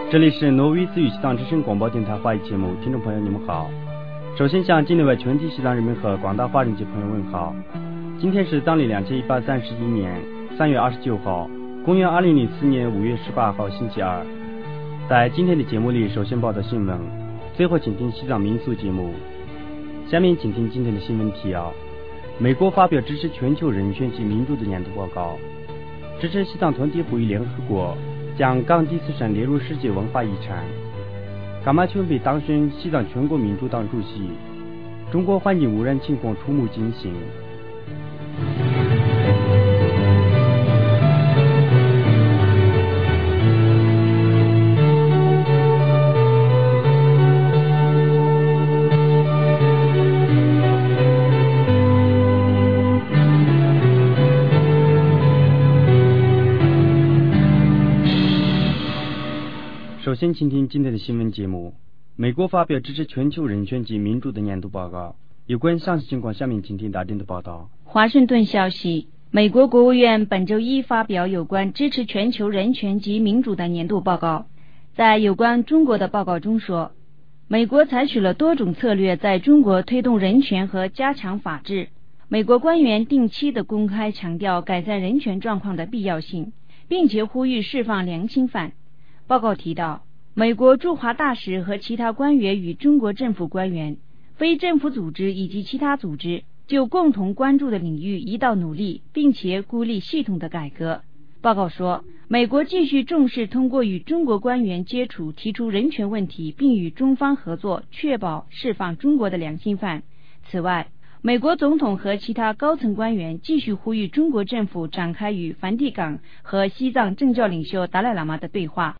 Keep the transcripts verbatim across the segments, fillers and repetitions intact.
这里是挪威自语西藏之声广播电台华语节目，听众朋友你们好。首先向境内外全体西藏人民和广大华人及朋友问好。今天是藏历两千一百三十一年三月二十九号，公元二零零四年五月十八号星期二。在今天的节目里，首先报道新闻，最后请听西藏民俗节目。下面请听今天的新闻提要：美国发表支持全球人权及民主的年度报告，支持西藏团体呼吁联合国将冈底斯山列入世界文化遗产。噶玛琼被当选西藏全国民主党主席。中国环境污染情况触目惊心。首先请听今天的新闻节目。美国发表支持全球人权及民主的年度报告，有关详细情况下面请听大典的报道。 华盛顿消息，美国国务院本周一发表有关支持全球人权及民主的年度报告。在有关中国的报告中说，美国采取了多种策略在中国推动人权和加强法治。美国官员定期的公开强调改善人权状况的必要性，并且呼吁释放良心犯。报告提到，美国驻华大使和其他官员与中国政府官员、非政府组织以及其他组织就共同关注的领域一道努力，并且鼓励系统的改革。报告说，美国继续重视通过与中国官员接触提出人权问题，并与中方合作，确保释放中国的良心犯。此外，美国总统和其他高层官员继续呼吁中国政府展开与梵蒂冈和西藏政教领袖达赖喇嘛的对话。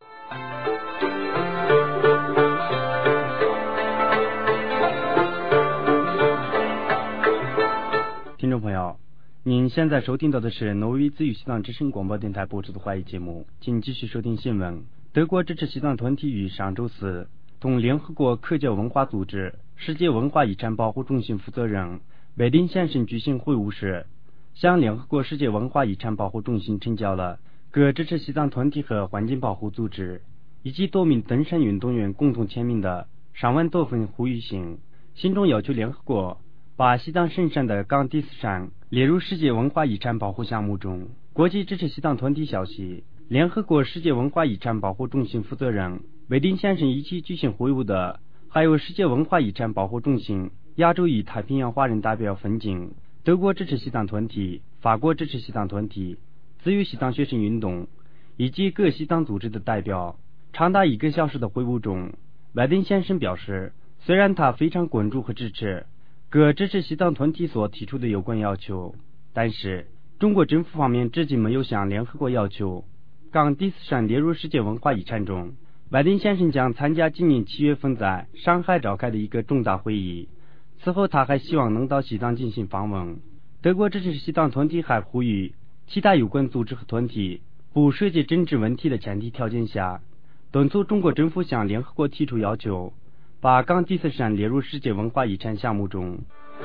听众朋友，您现在收听到的是挪威自语西藏之声广播电台播出的华语节目，请继续收听新闻。德国支持西藏团体于上周四同联合国科教文化组织世界文化遗产保护中心负责人韦林先生举行会晤时，向联合国世界文化遗产保护中心呈交了各支持西藏团体和环境保护组织以及多名登山运动员共同签名的上万多份呼吁信，信中要求联合国把西藏神山的冈底斯山列入世界文化遗产保护项目中。国际支持西藏团体消息，联合国世界文化遗产保护中心负责人韦林先生一起举行会晤的还有世界文化遗产保护中心亚洲与太平洋华人代表分境、德国支持西藏团体、法国支持西藏团体、自由西藏学生运动以及各西藏组织的代表。长达一个小时的会晤中，韦林先生表示，虽然他非常关注和支持各支持西藏团体所提出的有关要求，但是中国政府方面至今没有向联合国要求冈底斯山列入世界文化遗产中。韦林先生将参加今年七月份在上海召开的一个重大会议，此后他还希望能到西藏进行访问。德国支持西藏团体还呼吁其他有关组织和团体不涉及政治问题的前提条件下，敦促中国政府向联合国提出要求，把冈底斯山列入世界文化遗产项目中。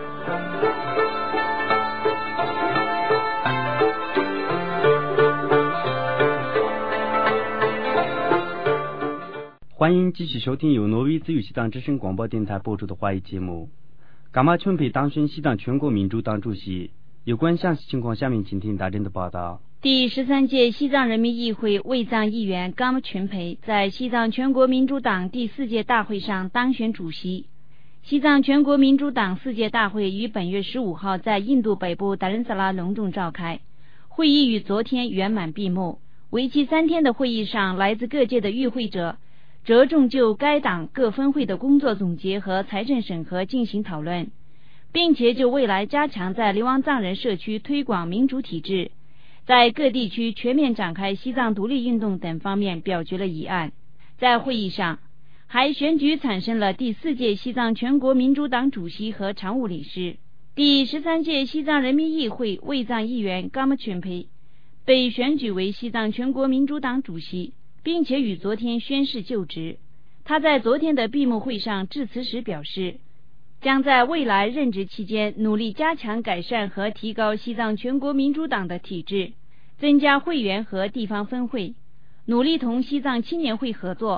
欢迎继续收听由挪威自语西藏之声广播电台播出的华语节目。噶玛琼被当选西藏全国民主党主席，有关详细情况下面请听大典的报道。 第十三届西藏人民议会卫藏议员噶玛琼培在西藏全国民主党第四届大会上当选主席。西藏全国民主党四届大会于本月十五号在印度北部达仁萨拉隆重召开，会议于昨天圆满闭幕。为期三天的会议上，来自各界的与会者着重就该党各分会的工作总结和财政审核进行讨论，并且就未来加强在流亡藏人社区推广民主体制，在各地区全面展开西藏独立运动等方面表决了议案。在会议上还选举产生了第四届西藏全国民主党主席和常务理事。第十三届西藏人民议会卫藏议员噶玛琼培被选举为西藏全国民主党主席，并且于昨天宣誓就职。他在昨天的闭幕会上致辞时表示，将在未来任职期间努力加强改善和提高西藏全国民主党的体制，增加会员和地方分会，努力同西藏青年会合作，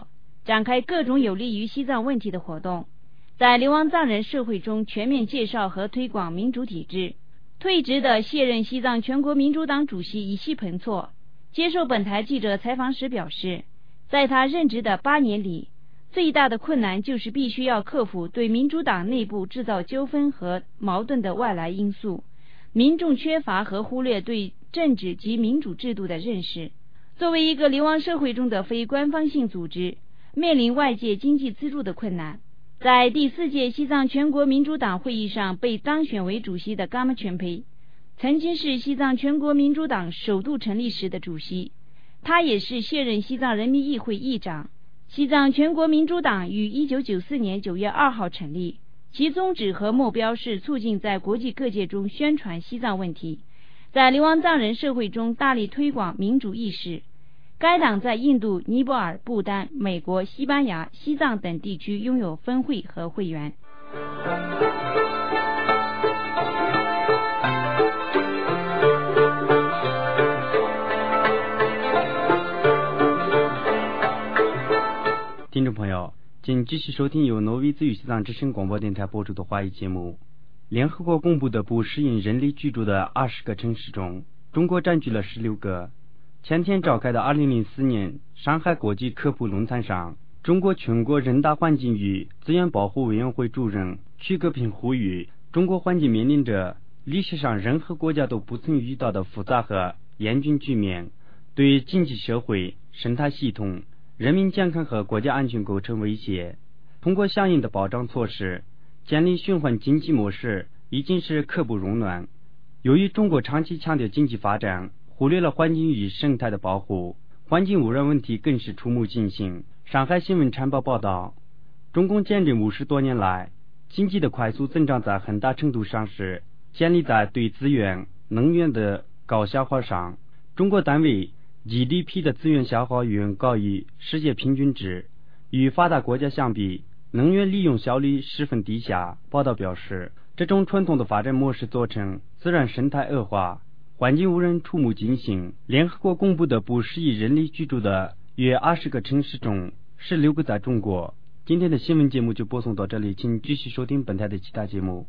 展开各种有利于西藏问题的活动，在流亡藏人社会中全面介绍和推广民主体制。退职的卸任西藏全国民主党主席伊西彭措接受本台记者采访时表示，在他任职的八年里，最大的困难就是必须要克服对民主党内部制造纠纷和矛盾的外来因素，民众缺乏和忽略对政治及民主制度的认识。作为一个流亡社会中的非官方性组织，面临外界经济资助的困难。在第四届西藏全国民主党会议上被当选为主席的噶玛全培，曾经是西藏全国民主党首度成立时的主席，他也是现任西藏人民议会议长。西藏全国民主党于一九九四年九月二号成立，其宗旨和目标是促进在国际各界中宣传西藏问题，在流亡藏人社会中大力推广民主意识。该党在印度、尼泊尔、不丹、美国、西班牙、西藏等地区拥有分会和会员。 听众朋友，请继续收听由挪威自语西藏之声广播电台播出的华语节目。联合国公布的不适应人类居住的二十个城市中，中国占据了十六个。前天召开的二零零四年上海国际科普论坛上，中国全国人大环境与资源保护委员会主任曲格平呼吁，中国环境面临着历史上任何国家都不曾遇到的复杂和严峻局面，对经济社会、生态系统、人民健康和国家安全构成威胁。通过相应的保障措施，建立循环经济模式已经是刻不容缓。由于中国长期强调经济发展，忽略了环境与生态的保护，环境污染问题更是触目惊心。上海新闻晨报报道，中共建政五十多年来，经济的快速增长在很大程度上是建立在对资源、能源的高消耗上。中国单位 G D P 的资源消耗远高于世界平均值，与发达国家相比，能源利用效率十分低下。报道表示，这种传统的发展模式造成自然生态恶化，环境污染触目惊心。联合国公布的不适宜人类居住的约二十个城市中，十六个在中国。今天的新闻节目就播送到这里，请继续收听本台的其他节目。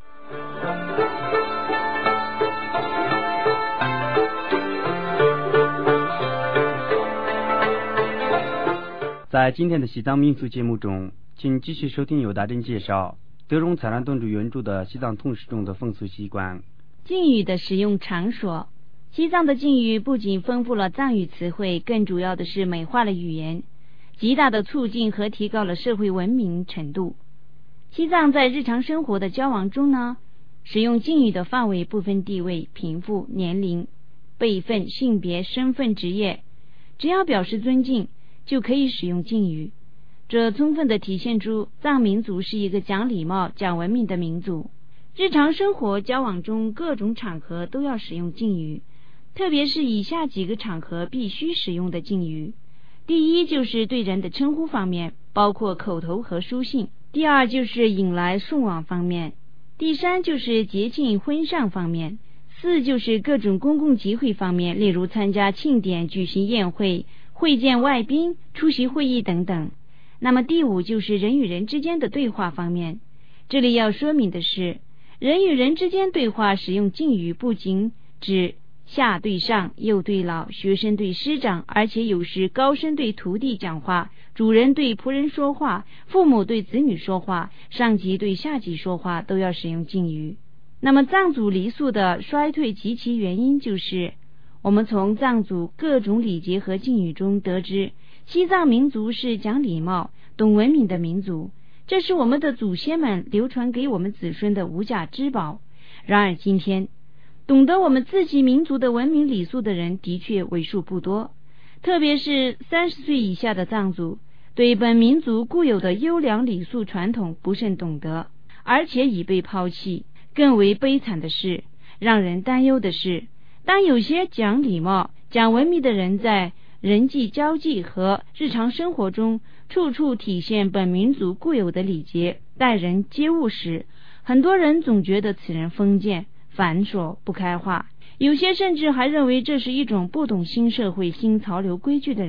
在今天的西藏民俗节目中，请继续收听由大珍介绍德荣采兰顿主原著的西藏通史中的风俗习惯。 敬语的使用场所。西藏的敬语不仅丰富了藏语词汇，更主要的是美化了语言，极大的促进和提高了社会文明程度。西藏在日常生活的交往中呢，使用敬语的范围不分地位、贫富、年龄、辈分、性别、身份、职业，只要表示尊敬就可以使用敬语。这充分地体现出藏民族是一个讲礼貌、讲文明的民族。日常生活交往中各种场合都要使用敬语，特别是以下几个场合必须使用的敬语。第一就是对人的称呼方面，包括口头和书信；第二就是引来送往方面；第三就是节庆婚丧方面；四就是各种公共集会方面，例如参加庆典、举行宴会、会见外宾、出席会议等等。那么第五就是人与人之间的对话方面。这里要说明的是，人与人之间对话使用敬语不仅指下对上、幼对老、学生对师长，而且有时高僧对徒弟讲话，主人对仆人说话，父母对子女说话，上级对下级说话，都要使用敬语。那么藏族礼俗的衰退及其原因，就是我们从藏族各种礼节和敬语中得知，西藏民族是讲礼貌、懂文明的民族，这是我们的祖先们流传给我们子孙的无价之宝。然而今天，懂得我们自己民族的文明礼数的人的确为数不多，特别是三十岁以下的藏族，对本民族固有的优良礼数传统不甚懂得，而且已被抛弃。更为悲惨的是，让人担忧的是，当有些讲礼貌、讲文明的人在人际交际和日常生活中处处体现本民族固有的礼节、待人接物时，很多人总觉得此人封建、繁琐、不开化，有些甚至还认为这是一种不懂新社会新潮流规矩的人。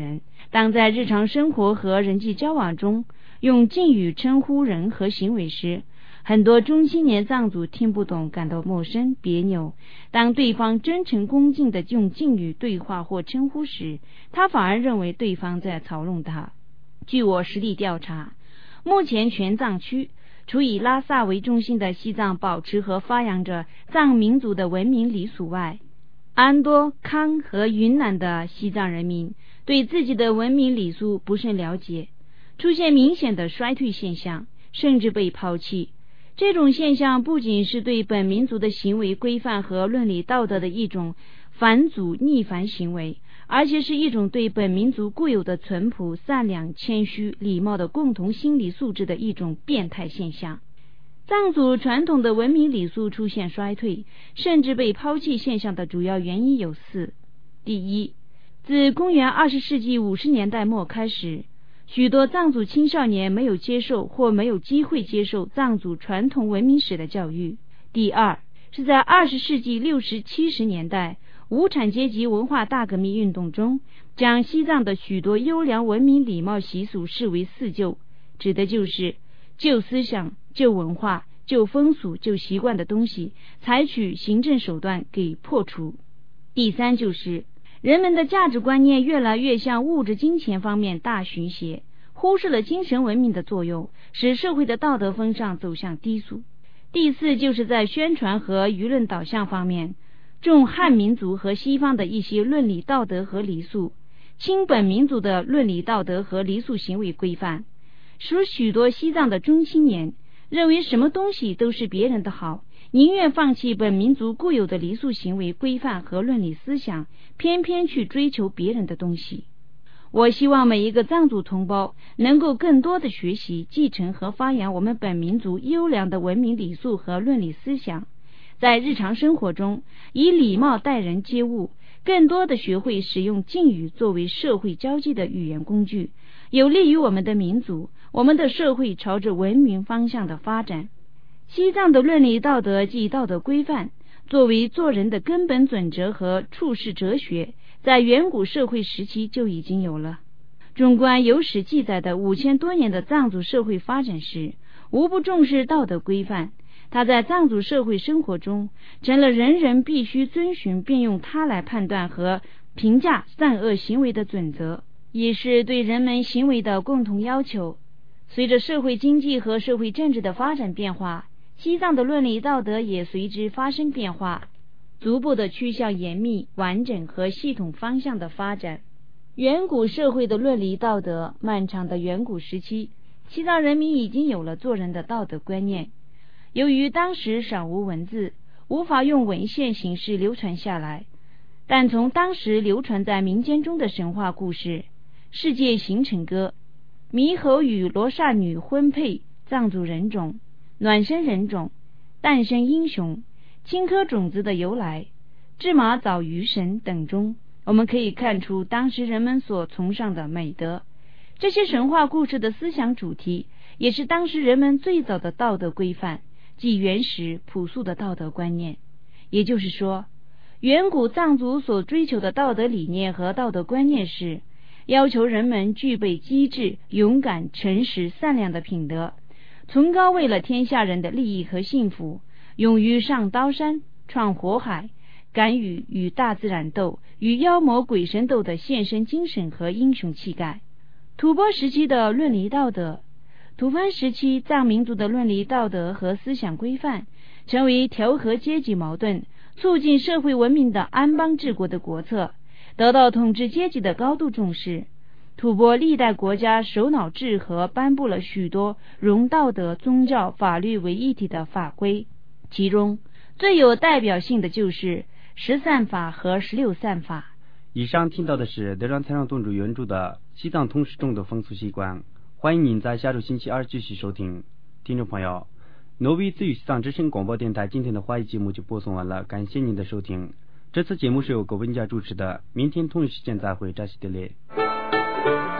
当在日常生活和人际交往中用敬语称呼人和行为时，很多中青年藏族听不懂，感到陌生别扭。当对方真诚恭敬地用敬语对话或称呼时，他反而认为对方在嘲弄他。据我实地调查，目前全藏区除以拉萨为中心的西藏保持和发扬着藏民族的文明礼俗外，安多、康和云南的西藏人民对自己的文明礼俗不甚了解，出现明显的衰退现象，甚至被抛弃。这种现象不仅是对本民族的行为规范和伦理道德的一种反祖逆反行为，而且是一种对本民族固有的淳朴、善良、谦虚、礼貌的共同心理素质的一种变态现象。藏族传统的文明礼俗出现衰退，甚至被抛弃现象的主要原因有四。第一，自公元二十世纪五十年代末开始，许多藏族青少年没有接受或没有机会接受藏族传统文明史的教育。第二，是在二十世纪六十七十年代无产阶级文化大革命运动中，将西藏的许多优良文明礼貌习俗视为四旧，指的就是旧思想、旧文化、旧风俗、旧习惯的东西，采取行政手段给破除。第三，就是人们的价值观念越来越向物质金钱方面大寻斜，忽视了精神文明的作用，使社会的道德风尚走向低俗。第四，就是在宣传和舆论导向方面，重汉民族和西方的一些伦理道德和礼数，轻本民族的伦理道德和礼数行为规范，使许多西藏的中青年认为什么东西都是别人的好，宁愿放弃本民族固有的礼数行为规范和伦理思想，偏偏去追求别人的东西。我希望每一个藏族同胞能够更多的学习、继承和发扬我们本民族优良的文明礼数和伦理思想，在日常生活中以礼貌待人接物，更多的学会使用敬语作为社会交际的语言工具，有利于我们的民族、我们的社会朝着文明方向的发展。西藏的伦理道德及道德规范作为做人的根本准则和处世哲学，在远古社会时期就已经有了。纵观有史记载的五千多年的藏族社会发展史，无不重视道德规范，它在藏族社会生活中成了人人必须遵循并用它来判断和评价善恶行为的准则，也是对人们行为的共同要求。随着社会经济和社会政治的发展变化，西藏的伦理道德也随之发生变化，逐步的趋向严密、完整和系统方向的发展。远古社会的伦理道德，漫长的远古时期，西藏人民已经有了做人的道德观念。由于当时尚无文字，无法用文献形式流传下来，但从当时流传在民间中的神话故事《世界形成歌》、猕猴与罗刹女婚配、藏族人种、暖身人种、诞生英雄、青稞种子的由来、芝麻枣鱼神等中，我们可以看出当时人们所崇尚的美德。这些神话故事的思想主题也是当时人们最早的道德规范，即原始朴素的道德观念。也就是说，远古藏族所追求的道德理念和道德观念是要求人们具备机智、勇敢、诚实、善良的品德，崇高为了天下人的利益和幸福，勇于上刀山、闯火海，敢于与大自然斗、与妖魔鬼神斗的献身精神和英雄气概。吐蕃时期的伦理道德，吐蕃时期藏民族的伦理道德和思想规范，成为调和阶级矛盾、促进社会文明的安邦治国的国策，得到统治阶级的高度重视。吐蕃历代国家首脑制和颁布了许多融道德、宗教、法律为一体的法规，其中最有代表性的就是十善法和十六善法。 以上听到的是德川财上洞主原著的《西藏通史中的风俗习惯》，欢迎您在下周星期二继续收听。听众朋友，挪威自语西藏之声广播电台今天的华语节目就播送完了，感谢您的收听。这次节目是由葛文佳主持的，明天同一时间再会，扎西德列。